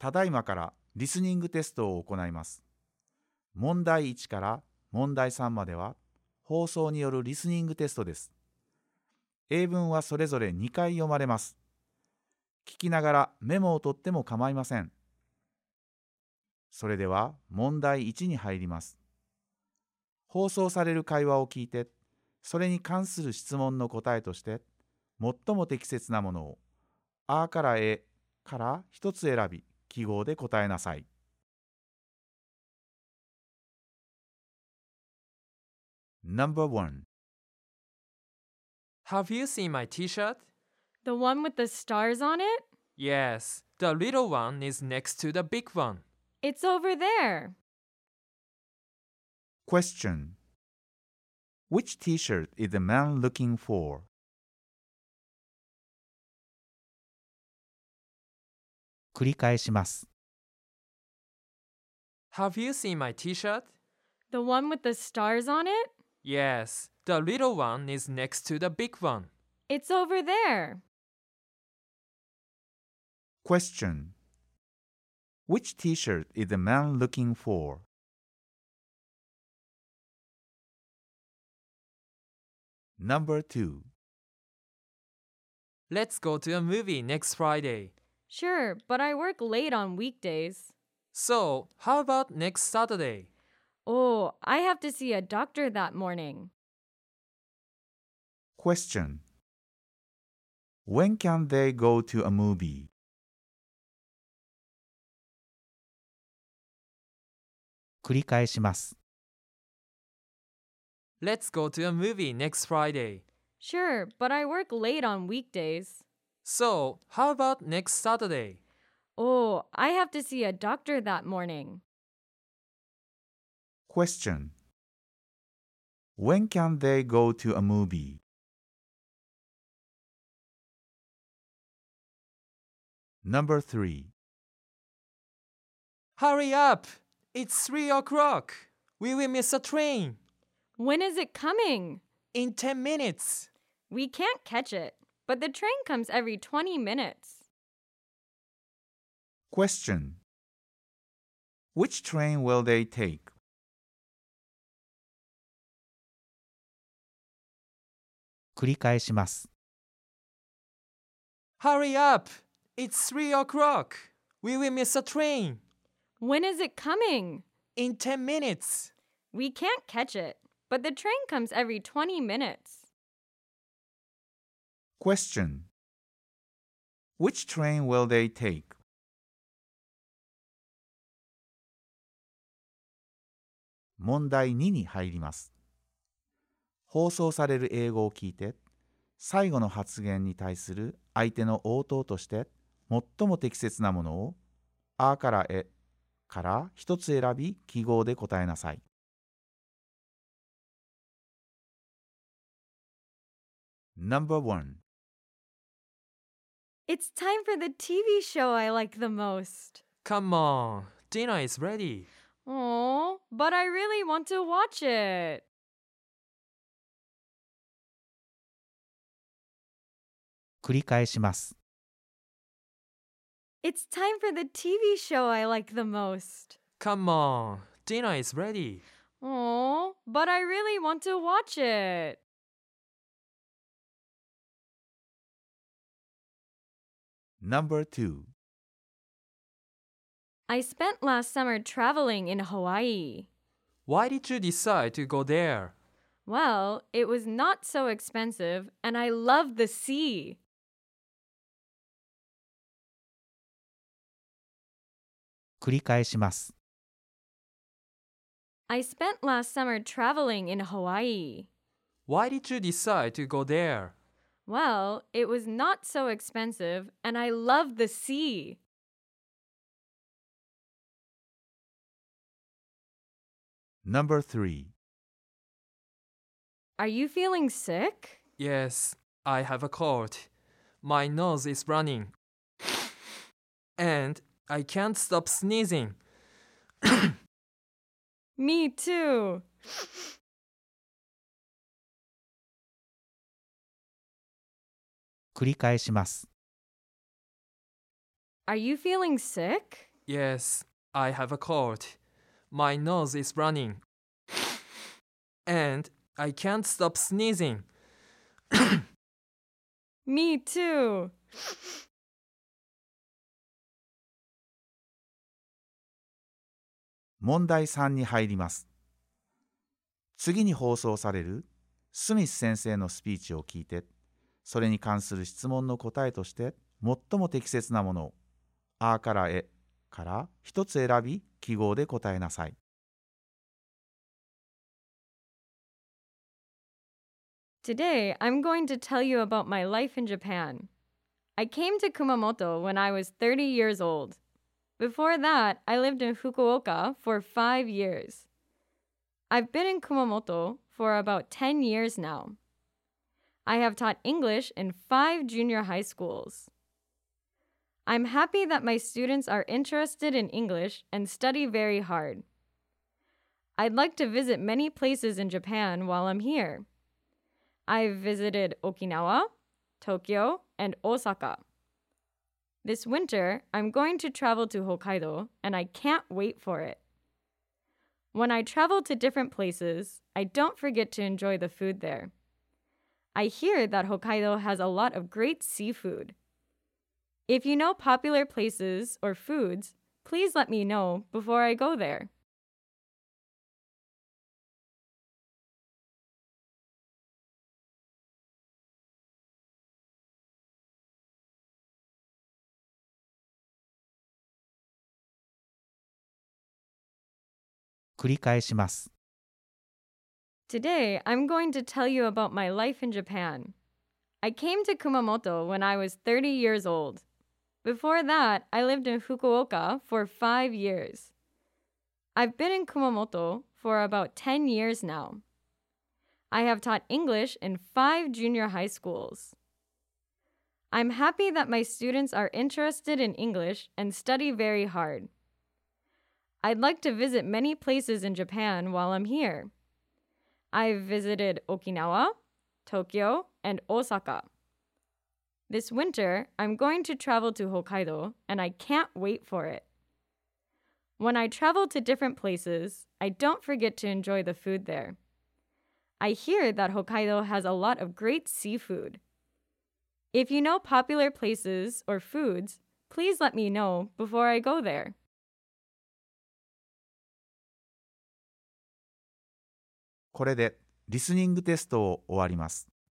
ただいまからリスニングテストを行います。問題1から問題3までは放送によるリスニングテストです。英文はそれぞれ2回読まれます。聞きながらメモを取っても構いません。それでは問題1に入ります。放送される会話を聞いて、それに関する質問の答えとして、最も適切なものを、あからえから一つ選び、記号で答えなさい。No.1 Have you seen my t-shirt? The one with the stars on it? Yes, the little one is next to the big one. It's over there. Question. Which t-shirt is the man looking for? 繰り返します。 Have you seen my t-shirt? The one with the stars on it? Yes, the little one is next to the big one. It's over there. Question. Which t-shirt is the man looking for? No.2 Let's go to a movie next Friday. Sure, but I work late on weekdays. So, how about next Saturday? Oh, I have to see a doctor that morning. Question. When can they go to a movie? 繰り返します。 Let's go to a movie next Friday. Sure, but I work late on weekdays. So, how about next Saturday? Oh, I have to see a doctor that morning. Question. When can they go to a movie? No.3 Hurry up! It's 3 o'clock. We will miss a train. When is it coming? In 10 minutes. We can't catch it, but the train comes every 20 minutes. Question. Which train will they take? 繰り返します。 Hurry up! It's 3 o'clock. We will miss a train. When is it coming? In 10 minutes. We can't catch it, but the train comes every 20 minutes. Question. Which train will they take? 問題2に入ります。放送される英語を聞いて、最後の発言に対する相手の応答として、最も適切なものを、あからえから一つ選び、記号で答えなさい。No.1 It's time for the TV show I like the most. Come on, dinner is ready. Oh, but I really want to watch it. 繰り返します。 It's time for the TV show I like the most. Come on, dinner is ready. Oh, but I really want to watch it. No.2 I spent last summer traveling in Hawaii. Why did you decide to go there? Well, it was not so expensive, and I loved the sea. 繰り返します。 I spent last summer traveling in Hawaii. Why did you decide to go there? Well, it was not so expensive, and I loved the sea. No.3 Are you feeling sick? Yes, I have a cold. My nose is running. And I can't stop sneezing. Me too. 繰り返します。 Are you feeling sick? Yes, I have a cold. My nose is running. And I can't stop sneezing. Me too. 問題3に入ります。次に放送されるスミス先生のスピーチを聞いて、それに関する質問の答えとして最も適切なものをあからえから一つ選び記号で答えなさい。 Today, I'm going to tell you about my life in Japan. I came to Kumamoto when I was 30 years old. Before that, I lived in Fukuoka for 5 years. I've been in Kumamoto for about 10 years now. I have taught English in 5 junior high schools. I'm happy that my students are interested in English and study very hard. I'd like to visit many places in Japan while I'm here. I've visited Okinawa, Tokyo, and Osaka. This winter, I'm going to travel to Hokkaido, and I can't wait for it. When I travel to different places, I don't forget to enjoy the food there. I hear that Hokkaido has a lot of great seafood. If you know popular places or foods, please let me know before I go there. 繰り返します。Today, I'm going to tell you about my life in Japan. I came to Kumamoto when I was 30 years old. Before that, I lived in Fukuoka for 5 years. I've been in Kumamoto for about 10 years now. I have taught English in 5 junior high schools. I'm happy that my students are interested in English and study very hard. I'd like to visit many places in Japan while I'm here. I've visited Okinawa, Tokyo, and Osaka. This winter, I'm going to travel to Hokkaido, and I can't wait for it. When I travel to different places, I don't forget to enjoy the food there. I hear that Hokkaido has a lot of great seafood. If you know popular places or foods, please let me know before I go there. これでリスニングテストを終わります。